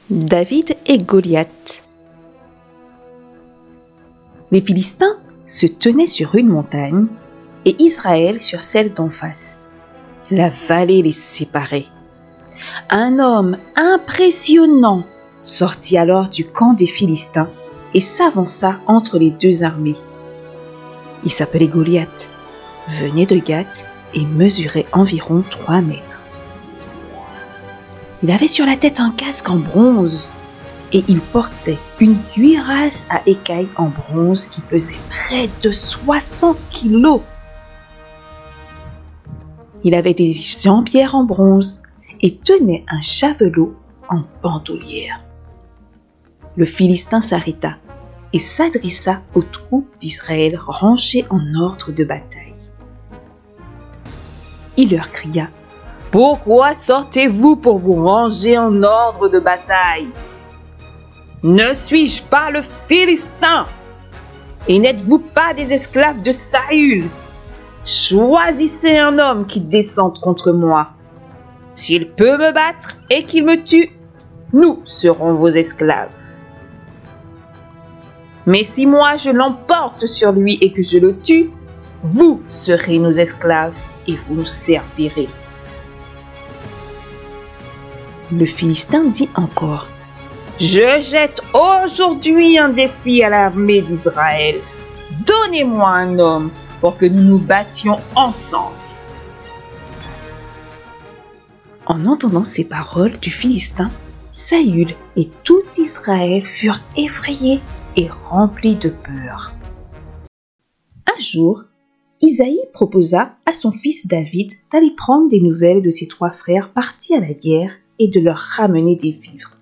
David et Goliath. Les Philistins se tenaient sur une montagne et Israël sur celle d'en face. La vallée les séparait. Un homme impressionnant sortit alors du camp des Philistins et s'avança entre les deux armées. Il s'appelait Goliath, venait de Gath et mesurait environ 3 mètres. Il avait sur la tête un casque en bronze et il portait une cuirasse à écailles en bronze qui pesait près de 60 kilos. Il avait des jambières en bronze et tenait un javelot en bandoulière. Le Philistin s'arrêta et s'adressa aux troupes d'Israël rangées en ordre de bataille. Il leur cria: « Pourquoi sortez-vous pour vous ranger en ordre de bataille? Ne suis-je pas le Philistin? Et n'êtes-vous pas des esclaves de Saül? Choisissez un homme qui descende contre moi. S'il peut me battre et qu'il me tue, nous serons vos esclaves. Mais si moi je l'emporte sur lui et que je le tue, vous serez nos esclaves et vous nous servirez. » Le Philistin dit encore: « Je jette aujourd'hui un défi à l'armée d'Israël. Donnez-moi un homme pour que nous nous battions ensemble. » En entendant ces paroles du Philistin, Saül et tout Israël furent effrayés et remplis de peur. Un jour, Isaïe proposa à son fils David d'aller prendre des nouvelles de ses 3 frères partis à la guerre et de leur ramener des vivres.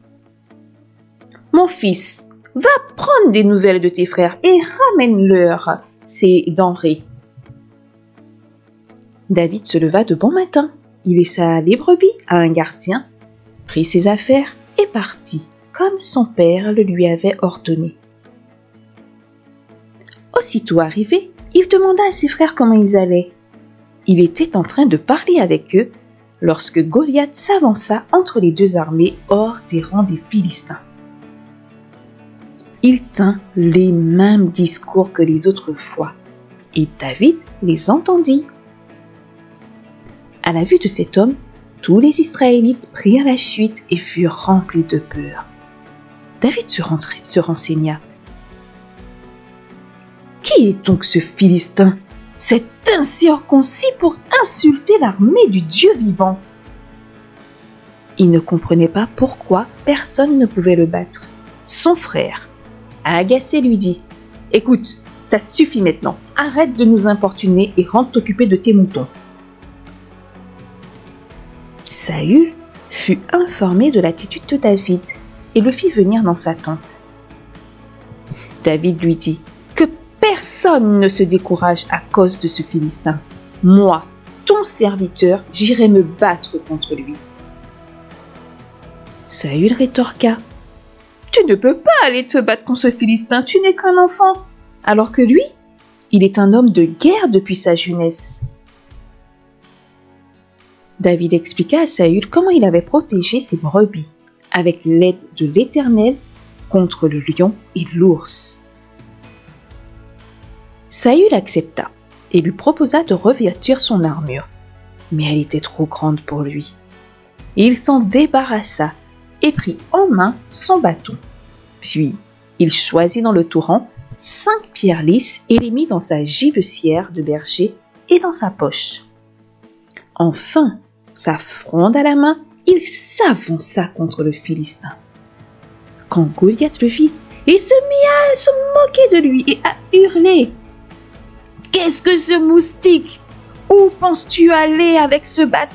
« Mon fils, va prendre des nouvelles de tes frères et ramène-leur ces denrées. » David se leva de bon matin. Il laissa les brebis à un gardien, prit ses affaires et partit, comme son père le lui avait ordonné. Aussitôt arrivé, il demanda à ses frères comment ils allaient. Il était en train de parler avec eux lorsque Goliath s'avança entre les deux armées hors des rangs des Philistins. Il tint les mêmes discours que les autres fois, et David les entendit. À la vue de cet homme, tous les Israélites prirent la fuite et furent remplis de peur. David se renseigna. « Qui est donc ce Philistin, cet incirconcis pour insulter l'armée du Dieu vivant ?» Il ne comprenait pas pourquoi personne ne pouvait le battre. Son frère, agacé, lui dit: « Écoute, ça suffit maintenant. Arrête de nous importuner et rentre t'occuper de tes moutons. » Saül fut informé de l'attitude de David et le fit venir dans sa tente. David lui dit: « Que personne ne se décourage à cause de ce Philistin. Moi, ton serviteur, j'irai me battre contre lui. » Saül rétorqua: « Tu ne peux pas aller te battre contre ce Philistin, tu n'es qu'un enfant, alors que lui, il est un homme de guerre depuis sa jeunesse. » David expliqua à Saül comment il avait protégé ses brebis avec l'aide de l'Éternel contre le lion et l'ours. Saül accepta et lui proposa de revêtir son armure, mais elle était trop grande pour lui. Il s'en débarrassa et prit en main son bâton. Puis, il choisit dans le torrent 5 pierres lisses et les mit dans sa gibecière de berger et dans sa poche. Enfin, sa fronde à la main, il s'avança contre le Philistin. Quand Goliath le vit, il se mit à se moquer de lui et à hurler: « Qu'est-ce que ce moustique? Où penses-tu aller avec ce bâton ?»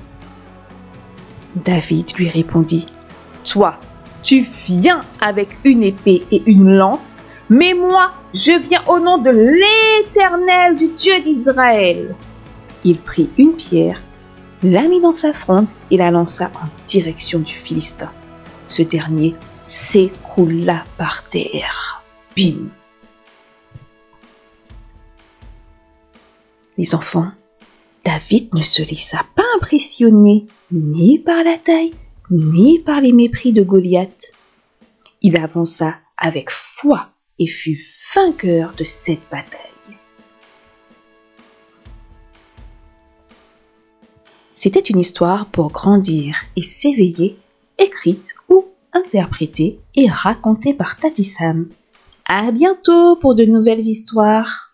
David lui répondit: « Toi, tu viens avec une épée et une lance, mais moi, je viens au nom de l'Éternel, du Dieu d'Israël. » Il prit une pierre, la mit dans sa fronde et la lança en direction du Philistin. Ce dernier s'écroula par terre. Bim! Les enfants, David ne se laissa pas impressionner ni par la taille, ni par les mépris de Goliath. Il avança avec foi et fut vainqueur de cette bataille. C'était une histoire pour grandir et s'éveiller, écrite ou interprétée et racontée par Tati Sam. À bientôt pour de nouvelles histoires.